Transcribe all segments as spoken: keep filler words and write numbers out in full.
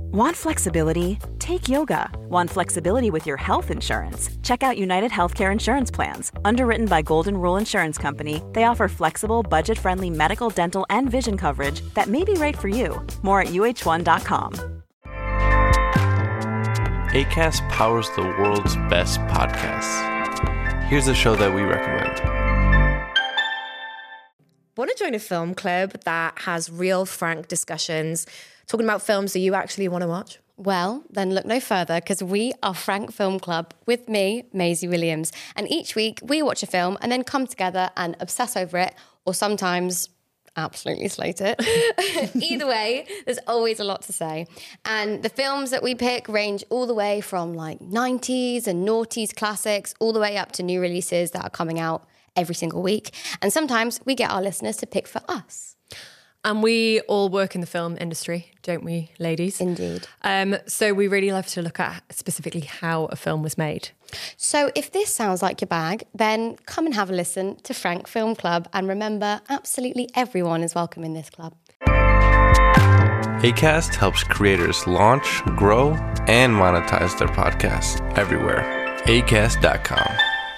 Want flexibility? Take yoga. Want flexibility with your health insurance? Check out United Healthcare Insurance Plans. Underwritten by Golden Rule Insurance Company, they offer flexible, budget-friendly medical, dental, and vision coverage that may be right for you. More at U H one dot com. Acast powers the world's best podcasts. Here's a show that we recommend. Want to join a film club that has real, frank discussions, talking about films that you actually want to watch? Well, then look no further, because we are Frank Film Club with me, Maisie Williams. And each week we watch a film and then come together and obsess over it, or sometimes absolutely slate it. Either way, there's always a lot to say. And the films that we pick range all the way from like nineties and noughties classics, all the way up to new releases that are coming out every single week. And sometimes we get our listeners to pick for us. And we all work in the film industry, don't we, ladies? Indeed. Um, so we really love to look at specifically how a film was made. So if this sounds like your bag, then come and have a listen to Frank Film Club. And remember, absolutely everyone is welcome in this club. Acast helps creators launch, grow, and monetize their podcasts everywhere. acast dot com.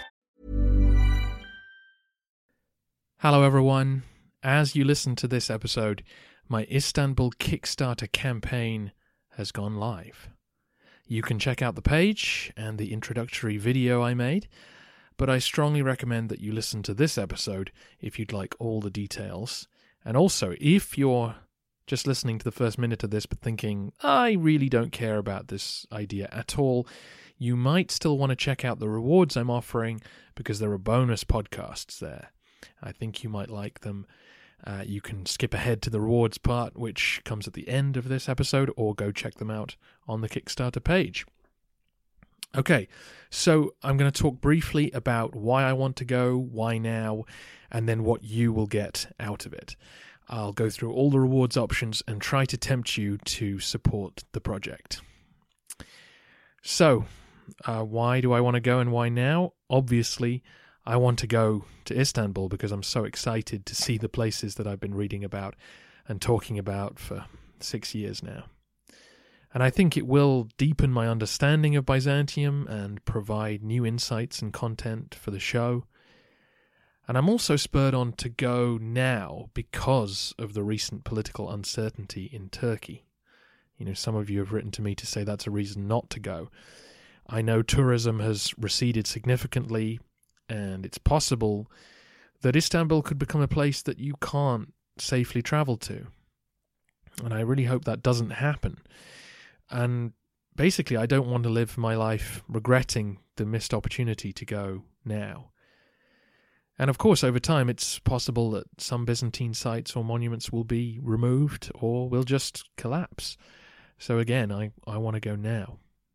Hello everyone. As you listen to this episode, my Istanbul Kickstarter campaign has gone live. You can check out the page and the introductory video I made, but I strongly recommend that you listen to this episode if you'd like all the details. And also, if you're just listening to the first minute of this but thinking, I really don't care about this idea at all, you might still want to check out the rewards I'm offering because there are bonus podcasts there. I think you might like them. Uh, you can skip ahead to the rewards part, which comes at the end of this episode, or go check them out on the Kickstarter page. Okay, so I'm going to talk briefly about why I want to go, why now, and then what you will get out of it. I'll go through all the rewards options and try to tempt you to support the project. So, uh, why do I want to go and why now? Obviously, I want to go to Istanbul because I'm so excited to see the places that I've been reading about and talking about for six years now. And I think it will deepen my understanding of Byzantium and provide new insights and content for the show. And I'm also spurred on to go now because of the recent political uncertainty in Turkey. You know, some of you have written to me to say that's a reason not to go. I know tourism has receded significantly, and it's possible that Istanbul could become a place that you can't safely travel to. And I really hope that doesn't happen. And basically, I don't want to live my life regretting the missed opportunity to go now. And of course, over time, it's possible that some Byzantine sites or monuments will be removed or will just collapse. So again, I, I want to go now.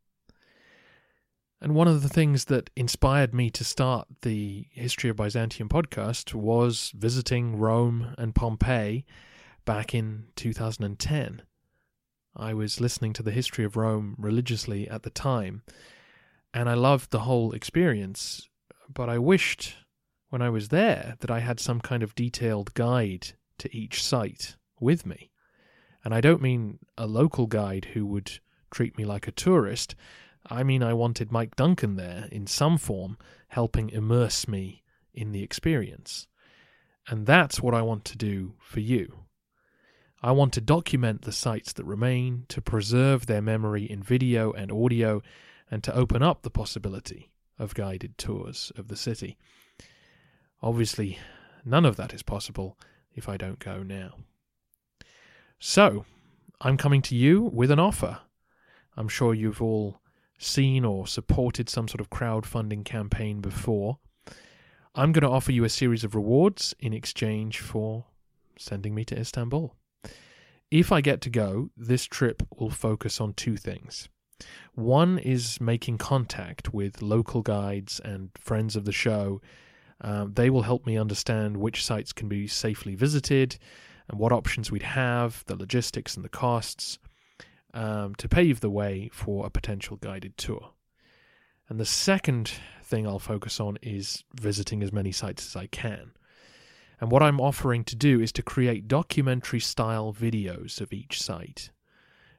And one of the things that inspired me to start the History of Byzantium podcast was visiting Rome and Pompeii back in two thousand ten. I was listening to the history of Rome religiously at the time, and I loved the whole experience, but I wished when I was there that I had some kind of detailed guide to each site with me. And I don't mean a local guide who would treat me like a tourist. I mean, I wanted Mike Duncan there in some form, helping immerse me in the experience. And that's what I want to do for you. I want to document the sites that remain, to preserve their memory in video and audio, and to open up the possibility of guided tours of the city. Obviously, none of that is possible if I don't go now. So, I'm coming to you with an offer. I'm sure you've all seen or supported some sort of crowdfunding campaign before. I'm going to offer you a series of rewards in exchange for sending me to Istanbul. If I get to go, this trip will focus on two things. One is making contact with local guides and friends of the show. Um, they will help me understand which sites can be safely visited and what options we'd have, the logistics and the costs, um, to pave the way for a potential guided tour. And the second thing I'll focus on is visiting as many sites as I can. And what I'm offering to do is to create documentary-style videos of each site.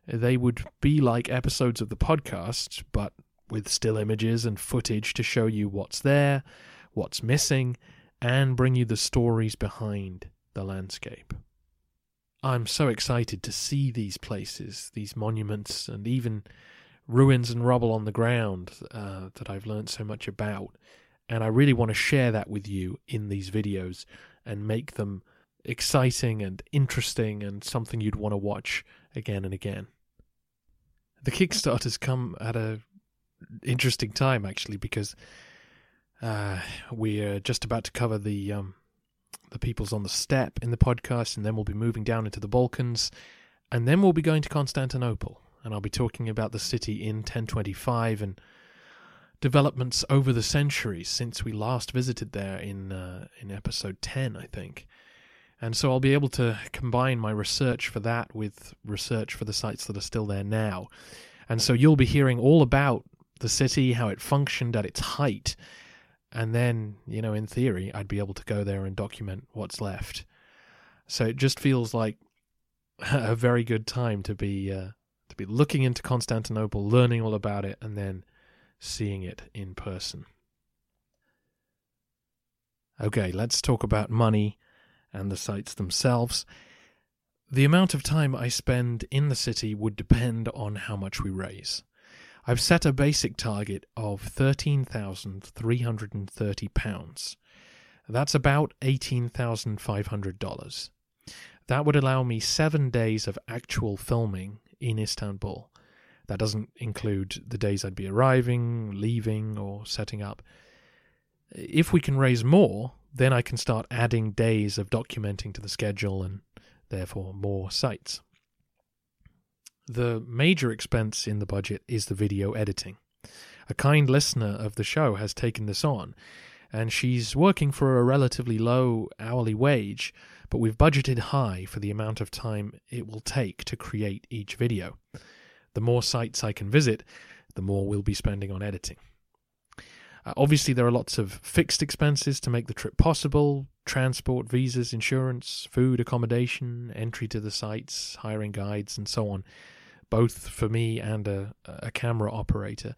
They would be like episodes of the podcast, but with still images and footage to show you what's there, what's missing, and bring you the stories behind the landscape. I'm so excited to see these places, these monuments, and even ruins and rubble on the ground uh, that I've learned so much about. And I really want to share that with you in these videos and make them exciting and interesting and something you'd want to watch again and again. The Kickstarter's come at a interesting time, actually, because uh, we're just about to cover the um, the peoples on the steppe in the podcast, and then we'll be moving down into the Balkans, and then we'll be going to Constantinople, and I'll be talking about the city in ten twenty-five and developments over the centuries since we last visited there in uh, in episode ten, I think. And so I'll be able to combine my research for that with research for the sites that are still there now. And so you'll be hearing all about the city, how it functioned at its height. And then, you know, in theory, I'd be able to go there and document what's left. So it just feels like a very good time to be uh, to be looking into Constantinople, learning all about it, and then seeing it in person. Okay, let's talk about money and the sites themselves. The amount of time I spend in the city would depend on how much we raise. I've set a basic target of thirteen thousand three hundred thirty pounds. That's about eighteen thousand five hundred dollars. That would allow me seven days of actual filming in Istanbul. That doesn't include the days I'd be arriving, leaving, or setting up. If we can raise more, then I can start adding days of documenting to the schedule and therefore more sites. The major expense in the budget is the video editing. A kind listener of the show has taken this on, and she's working for a relatively low hourly wage, but we've budgeted high for the amount of time it will take to create each video. The more sites I can visit, the more we'll be spending on editing. Uh, obviously, there are lots of fixed expenses to make the trip possible: transport, visas, insurance, food, accommodation, entry to the sites, hiring guides, and so on, both for me and a, a camera operator.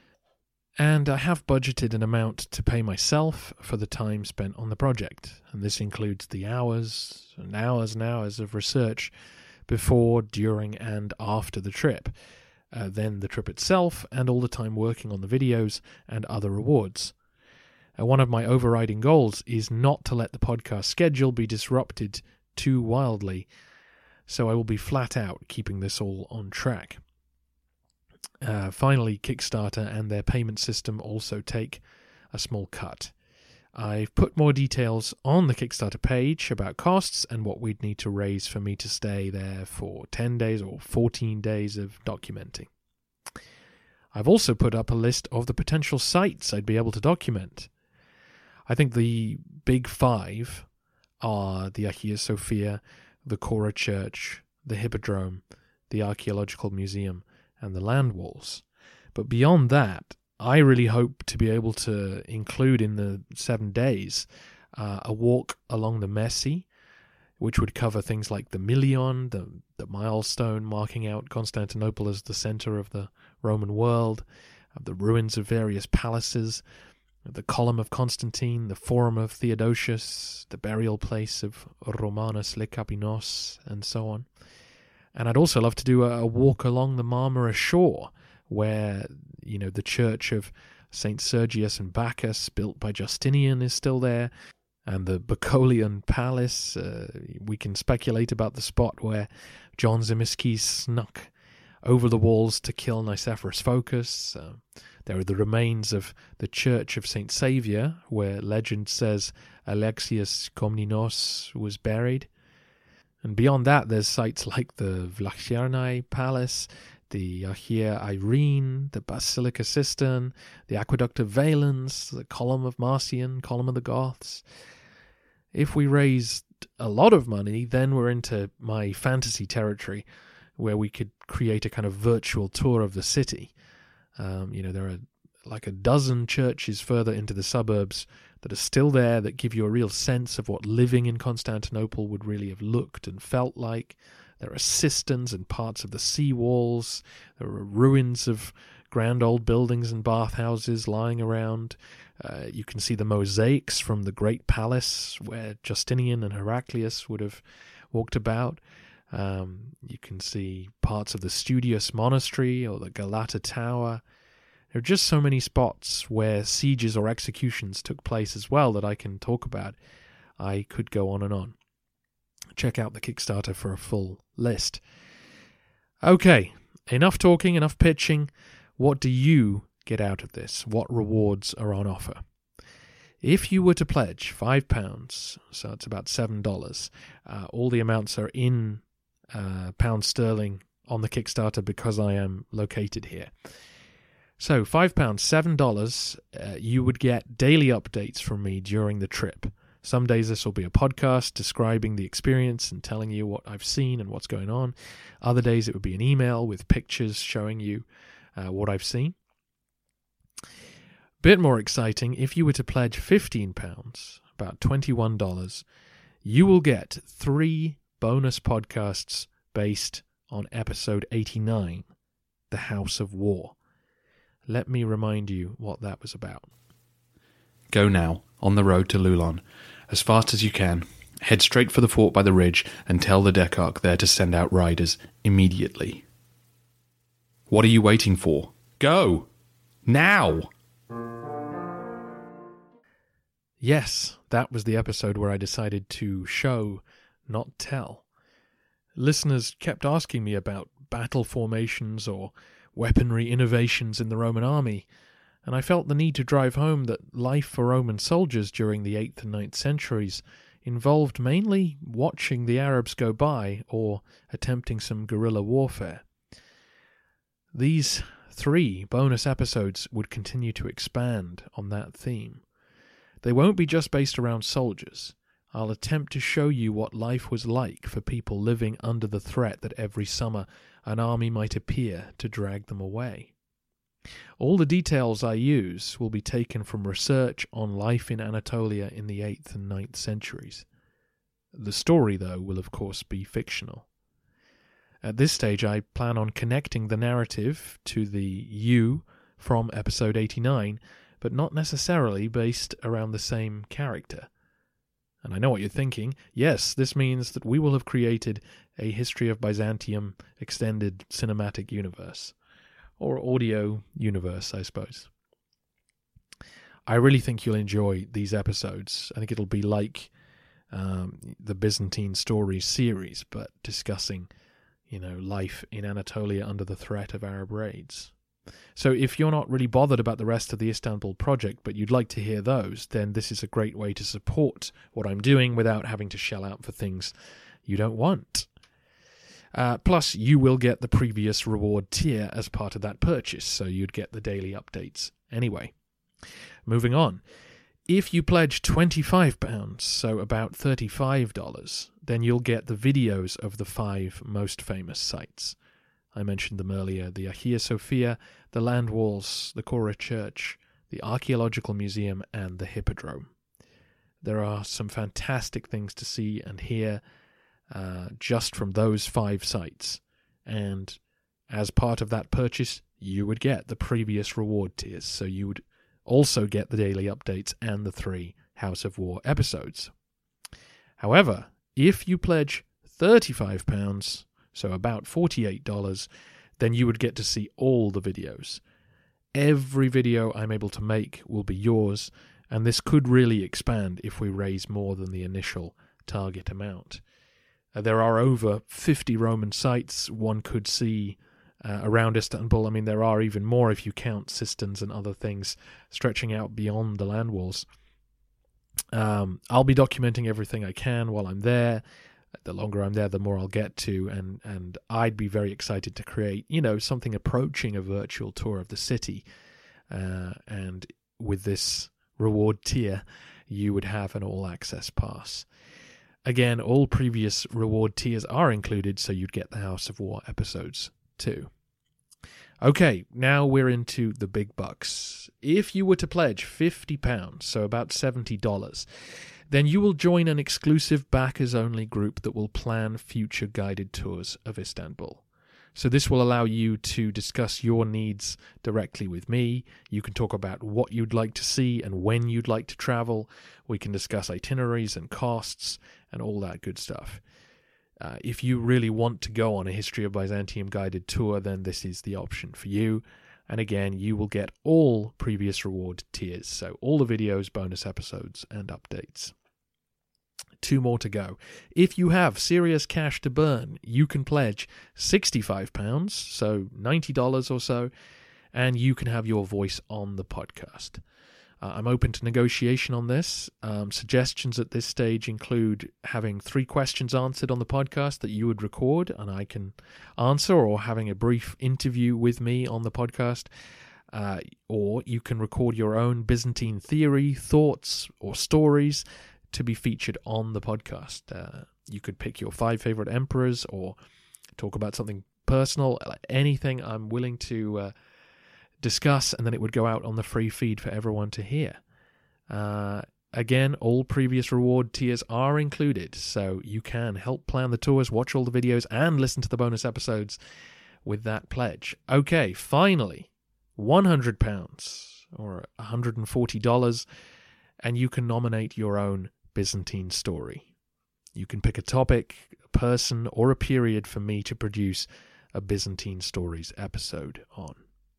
And I have budgeted an amount to pay myself for the time spent on the project, and this includes the hours and hours and hours of research before, during, and after the trip. Uh, then the trip itself, and all the time working on the videos and other rewards. Uh, one of my overriding goals is not to let the podcast schedule be disrupted too wildly, so I will be flat out keeping this all on track. Uh, finally, Kickstarter and their payment system also take a small cut. I've put more details on the Kickstarter page about costs and what we'd need to raise for me to stay there for ten days or fourteen days of documenting. I've also put up a list of the potential sites I'd be able to document. I think the big five are the Hagia Sophia, the Chora Church, the Hippodrome, the Archaeological Museum, and the land walls. But beyond that, I really hope to be able to include in the seven days uh, a walk along the Messi, which would cover things like the Milion, the, the milestone marking out Constantinople as the center of the Roman world, uh, the ruins of various palaces, the Column of Constantine, the Forum of Theodosius, the burial place of Romanus Lekapinos, and so on. And I'd also love to do a, a walk along the Marmara shore, where, you know, the church of Saint Sergius and Bacchus, built by Justinian, is still there, and the Bacolian Palace. Uh, we can speculate about the spot where John Zemisky snuck over the walls to kill Nicephorus Phocas. Uh, there are the remains of the church of Saint Saviour, where legend says Alexius Komnenos was buried. And beyond that, there's sites like the Vlachernae Palace, the Hagia Irene, the Basilica Cistern, the Aqueduct of Valens, the Column of Marcion, Column of the Goths. If we raised a lot of money, then we're into my fantasy territory, where we could create a kind of virtual tour of the city. Um, you know, there are like a dozen churches further into the suburbs that are still there, that give you a real sense of what living in Constantinople would really have looked and felt like. There are cisterns and parts of the sea walls. There are ruins of grand old buildings and bathhouses lying around. Uh, you can see the mosaics from the Great Palace where Justinian and Heraclius would have walked about. Um, you can see parts of the Studius Monastery or the Galata Tower. There are just so many spots where sieges or executions took place as well that I can talk about. I could go on and on. Check out the Kickstarter for a full list. Okay, enough talking, enough pitching. What do you get out of this? What rewards are on offer? If you were to pledge five pounds, so it's about seven dollars, uh, all the amounts are in uh, pounds sterling on the Kickstarter because I am located here. So five pounds, seven dollars, uh, you would get daily updates from me during the trip. Some days this will be a podcast describing the experience and telling you what I've seen and what's going on. Other days it would be an email with pictures showing you uh, what I've seen. Bit more exciting, if you were to pledge fifteen pounds, about twenty-one dollars, you will get three bonus podcasts based on episode eighty-nine, The House of War. Let me remind you what that was about. Go now, on the road to Lulon, as fast as you can. Head straight for the fort by the ridge and tell the Decharch there to send out riders immediately. What are you waiting for? Go! Now! Yes, that was the episode where I decided to show, not tell. Listeners kept asking me about battle formations or weaponry innovations in the Roman army, and I felt the need to drive home that life for Roman soldiers during the eighth and ninth centuries involved mainly watching the Arabs go by or attempting some guerrilla warfare. These three bonus episodes would continue to expand on that theme. They won't be just based around soldiers. I'll attempt to show you what life was like for people living under the threat that every summer an army might appear to drag them away. All the details I use will be taken from research on life in Anatolia in the eighth and ninth centuries. The story, though, will of course be fictional. At this stage, I plan on connecting the narrative to the you from episode eighty-nine, but not necessarily based around the same character. And I know what you're thinking. Yes, this means that we will have created a History of Byzantium extended cinematic universe. Or audio universe, I suppose. I really think you'll enjoy these episodes. I think it'll be like um, the Byzantine Stories series, but discussing, you know, life in Anatolia under the threat of Arab raids. So if you're not really bothered about the rest of the Istanbul project, but you'd like to hear those, then this is a great way to support what I'm doing without having to shell out for things you don't want. Uh, plus, you will get the previous reward tier as part of that purchase, so you'd get the daily updates anyway. Moving on. If you pledge twenty-five pounds, so about thirty-five dollars, then you'll get the videos of the five most famous sites. I mentioned them earlier, the Hagia Sophia, the Land Walls, the Kora Church, the Archaeological Museum, and the Hippodrome. There are some fantastic things to see and hear uh, just from those five sites. And as part of that purchase, you would get the previous reward tiers, so you would also get the daily updates and the three House of War episodes. However, if you pledge thirty-five pounds, so about forty-eight dollars, then you would get to see all the videos. Every video I'm able to make will be yours, and this could really expand if we raise more than the initial target amount. Uh, there are over fifty Roman sites one could see uh, around Istanbul. I mean, there are even more if you count cisterns and other things stretching out beyond the land walls. Um, I'll be documenting everything I can while I'm there. The longer I'm there, the more I'll get to, and, and I'd be very excited to create, you know, something approaching a virtual tour of the city. Uh, and with this reward tier, you would have an all-access pass. Again, all previous reward tiers are included, so you'd get the House of War episodes too. Okay, now we're into the big bucks. If you were to pledge fifty pounds, so about seventy dollars, then you will join an exclusive backers-only group that will plan future guided tours of Istanbul. So this will allow you to discuss your needs directly with me. You can talk about what you'd like to see and when you'd like to travel. We can discuss itineraries and costs and all that good stuff. Uh, if you really want to go on a History of Byzantium guided tour, then this is the option for you. And again, you will get all previous reward tiers, so all the videos, bonus episodes, and updates. Two more to go. If you have serious cash to burn, you can pledge sixty-five pounds, so ninety dollars or so, and you can have your voice on the podcast. Uh, I'm open to negotiation on this. Um, suggestions at this stage include having three questions answered on the podcast that you would record and I can answer, or having a brief interview with me on the podcast. Uh, or you can record your own Byzantine theory, thoughts, or stories to be featured on the podcast. Uh, you could pick your five favorite emperors or talk about something personal, anything I'm willing to uh, discuss, and then it would go out on the free feed for everyone to hear. Uh, again, all previous reward tiers are included, so you can help plan the tours, watch all the videos, and listen to the bonus episodes with that pledge. Okay, finally, one hundred pounds or one hundred forty dollars, and you can nominate your own Byzantine story. You can pick a topic, a person, or a period for me to produce a Byzantine Stories episode on.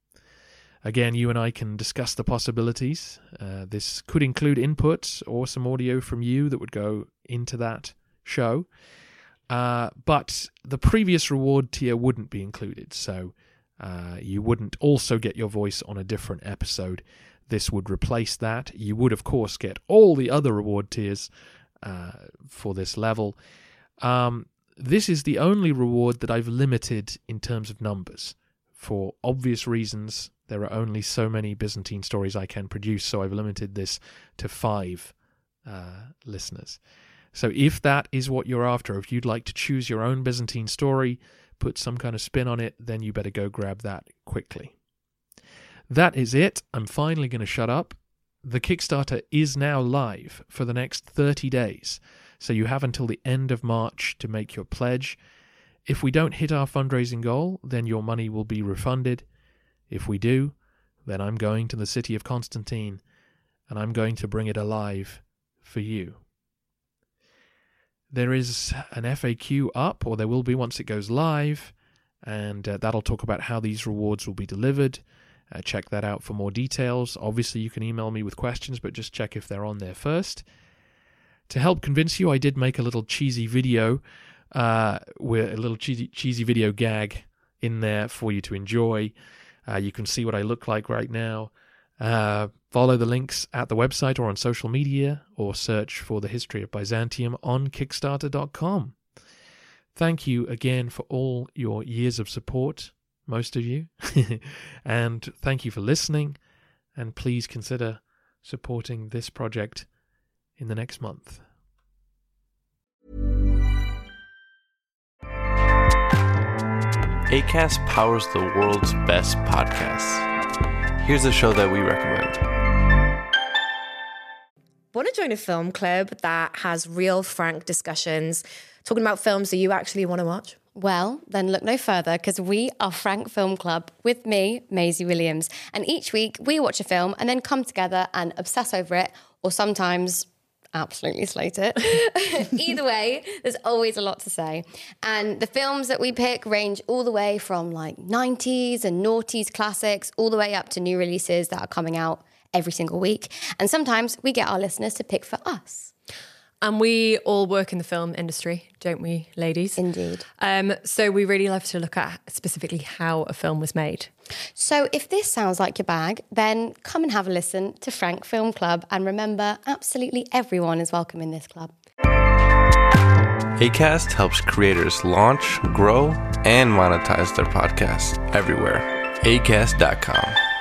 Again, you and I can discuss the possibilities. Uh, this could include input or some audio from you that would go into that show. Uh, but the previous reward tier wouldn't be included, so uh, you wouldn't also get your voice on a different episode. This would replace that. You would, of course, get all the other reward tiers uh, for this level. Um, this is the only reward that I've limited in terms of numbers. For obvious reasons, there are only so many Byzantine stories I can produce, so I've limited this to five uh, listeners. So if that is what you're after, if you'd like to choose your own Byzantine story, put some kind of spin on it, then you better go grab that quickly. That is it. I'm finally going to shut up. The Kickstarter is now live for the next thirty days, so you have until the end of March to make your pledge. If we don't hit our fundraising goal, then your money will be refunded. If we do, then I'm going to the city of Constantine, and I'm going to bring it alive for you. There is an F A Q up, or there will be once it goes live, and uh, that'll talk about how these rewards will be delivered. Uh, check that out for more details. Obviously, you can email me with questions, but just check if they're on there first. To help convince you, I did make a little cheesy video, uh, with a little cheesy, cheesy video gag in there for you to enjoy. Uh, you can see what I look like right now. Uh, follow the links at the website or on social media, or search for the History of Byzantium on Kickstarter dot com. Thank you again for all your years of support, most of you, and thank you for listening, and please consider supporting this project in the next month. Acast powers the world's best podcasts. Here's a show that we recommend. Want to join a film club that has real frank discussions, talking about films that you actually want to watch? Well, then look no further, because we are Frank Film Club with me, Maisie Williams. And each week we watch a film and then come together and obsess over it, or sometimes absolutely slate it. Either way, there's always a lot to say. And the films that we pick range all the way from like nineties and noughties classics, all the way up to new releases that are coming out every single week. And sometimes we get our listeners to pick for us. And we all work in the film industry, don't we, ladies? Indeed. Um, so we really love to look at specifically how a film was made. So if this sounds like your bag, then come and have a listen to Frank Film Club. And remember, absolutely everyone is welcome in this club. Acast helps creators launch, grow, and monetize their podcasts everywhere. acast dot com.